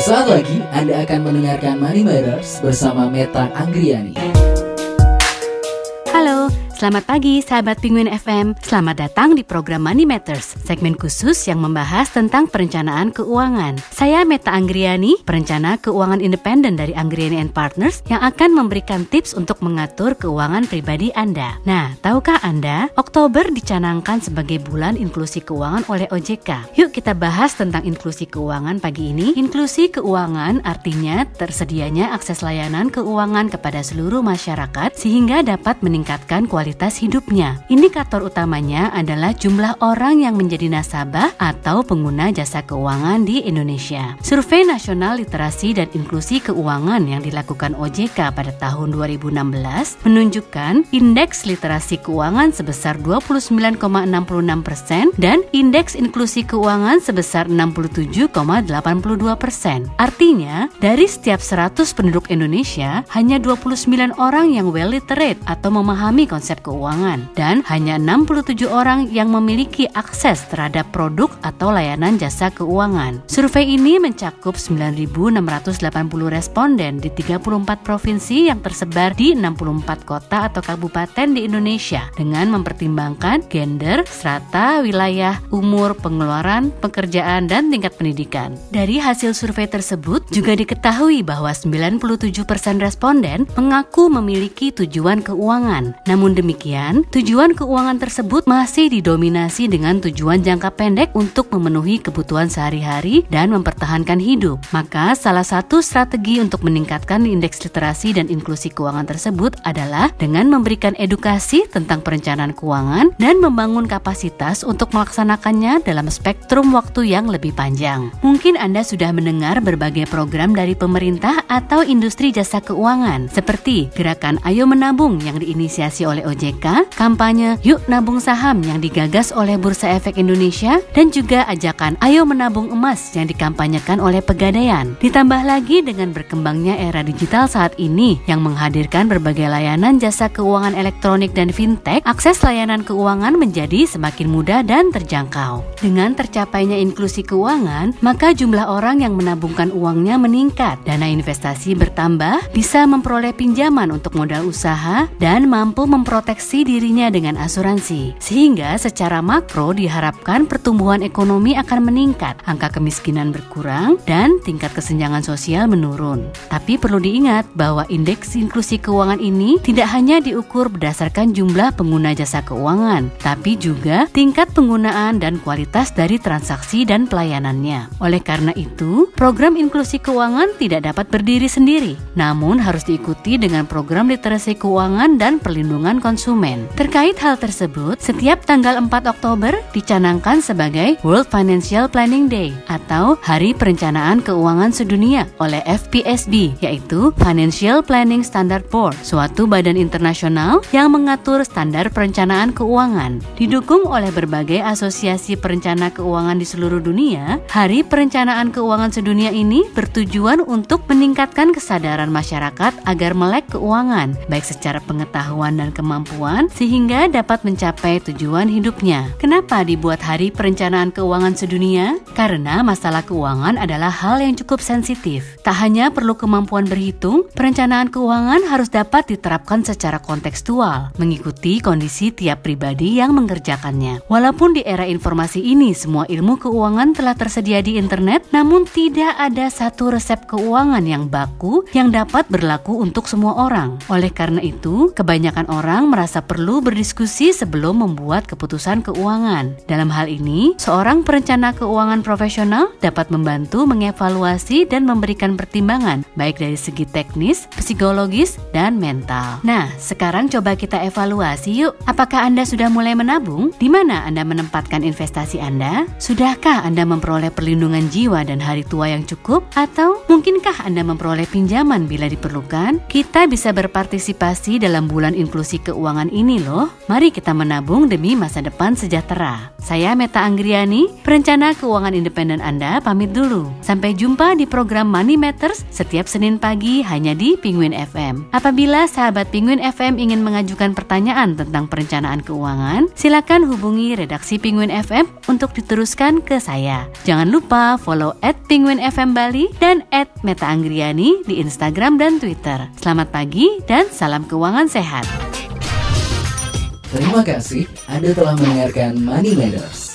Sesaat lagi Anda akan mendengarkan Money Matters bersama Meta Anggriani. Halo, selamat pagi sahabat Penguin FM. Selamat datang di program Money Matters, segmen khusus yang membahas tentang perencanaan keuangan. Saya Meta Anggriani, perencana keuangan independen dari Anggriani & Partners yang akan memberikan tips untuk mengatur keuangan pribadi Anda. Nah, tahukah Anda, Oktober dicanangkan sebagai bulan inklusi keuangan oleh OJK. Yuk kita bahas tentang inklusi keuangan pagi ini. Inklusi keuangan artinya tersedianya akses layanan keuangan kepada seluruh masyarakat sehingga dapat meningkatkan kualitas hidupnya. Indikator utamanya adalah jumlah orang yang menjadi nasabah atau pengguna jasa keuangan di Indonesia. Survei Nasional Literasi dan Inklusi Keuangan yang dilakukan OJK pada tahun 2016 menunjukkan indeks literasi keuangan sebesar 29,66% dan indeks inklusi keuangan sebesar 67,82%. Artinya, dari setiap 100 penduduk Indonesia, hanya 29 orang yang well literate atau memahami konsep keuangan dan hanya 67 orang yang memiliki akses terhadap produk atau layanan jasa keuangan. Survei ini mencakup 9.680 responden di 34 provinsi yang tersebar di 64 kota atau kabupaten di Indonesia dengan mempertimbangkan gender, strata, wilayah, umur, pengeluaran, pekerjaan, dan tingkat pendidikan. Dari hasil survei tersebut juga diketahui bahwa 97% responden mengaku memiliki tujuan keuangan. Namun demikian, tujuan keuangan tersebut masih didominasi dengan tujuan jangka pendek untuk memenuhi kebutuhan sehari-hari dan mempertahankan hidup. Maka salah satu strategi untuk meningkatkan indeks literasi dan inklusi keuangan tersebut adalah dengan memberikan edukasi tentang perencanaan keuangan dan membangun kapasitas untuk melaksanakannya dalam spektrum waktu yang lebih panjang. Mungkin Anda sudah mendengar berbagai program dari pemerintah atau industri jasa keuangan seperti gerakan Ayo Menabung yang diinisiasi oleh OJK, kampanye Yuk Nabung Saham yang digagas oleh Bursa Efek Indonesia, dan juga ajakan Ayo Menabung Emas yang dikampanyekan oleh Pegadaian. Ditambah lagi dengan berkembangnya era digital saat ini yang menghadirkan berbagai layanan jasa keuangan elektronik dan fintech, akses layanan keuangan menjadi semakin mudah dan terjangkau. Dengan tercapainya inklusi keuangan, maka jumlah orang yang menabungkan uangnya meningkat, dana investasi bertambah, bisa memperoleh pinjaman untuk modal usaha, dan mampu memproteksi dirinya dengan asuransi. Sehingga secara makro diharapkan pertumbuhan ekonomi akan meningkat, angka kemiskinan berkurang, dan tingkat kesenjangan sosial menurun. Tapi perlu diingat bahwa indeks inklusi keuangan ini tidak hanya diukur berdasarkan jumlah pengguna jasa keuangan, tapi juga tingkat penggunaan dan kualitas dari transaksi dan pelayanannya. Oleh karena itu, program inklusi keuangan tidak dapat berdiri sendiri, namun harus diikuti dengan program literasi keuangan dan perlindungan konsumen. Terkait hal tersebut, setiap tanggal 4 Oktober dicanangkan sebagai World Financial Planning Day atau Hari Perencanaan Keuangan Sedunia oleh FPSB, yaitu Financial Planning Standard Board, suatu badan internasional yang mengatur standar perencanaan keuangan. Didukung oleh berbagai asosiasi perencana keuangan di seluruh dunia, Hari Perencanaan Keuangan Sedunia ini bertujuan untuk meningkatkan kesadaran masyarakat agar melek keuangan, baik secara pengetahuan dan kemampuan, sehingga dapat mencapai tujuan hidupnya. Kenapa dibuat Hari Perencanaan Keuangan Sedunia? Karena masalah keuangan adalah hal yang cukup sensitif. Tak hanya perlu kemampuan berhitung, perencanaan keuangan harus dapat diterapkan secara kontekstual, mengikuti kondisi tiap pribadi yang mengerjakannya. Walaupun di era informasi ini semua ilmu keuangan telah tersedia di internet, namun tidak ada satu resep keuangan yang baku yang dapat berlaku untuk semua orang. Oleh karena itu, kebanyakan orang merasa perlu berdiskusi sebelum membuat keputusan keuangan. Dalam hal ini, seorang perencana keuangan profesional dapat membantu mengevaluasi dan memberikan pertimbangan, baik dari segi teknis, psikologis, dan mental. Nah, sekarang coba kita evaluasi yuk. Apakah Anda sudah mulai menabung? Di mana Anda menempatkan investasi Anda? Sudahkah Anda memperoleh perlindungan jiwa dan hari tua yang cukup? Atau mungkinkah Anda memperoleh pinjaman bila diperlukan? Kita bisa berpartisipasi dalam bulan inklusi keuangan keuangan ini loh. Mari kita menabung demi masa depan sejahtera. Saya Meta Anggriani, perencana keuangan independen Anda, pamit dulu. Sampai jumpa di program Money Matters setiap Senin pagi hanya di Penguin FM. Apabila sahabat Penguin FM ingin mengajukan pertanyaan tentang perencanaan keuangan, silakan hubungi redaksi Penguin FM untuk diteruskan ke saya. Jangan lupa follow @penguinfm Bali dan @Meta Anggriani di Instagram dan Twitter. Selamat pagi dan salam keuangan sehat. Terima kasih Anda telah mendengarkan Money Matters.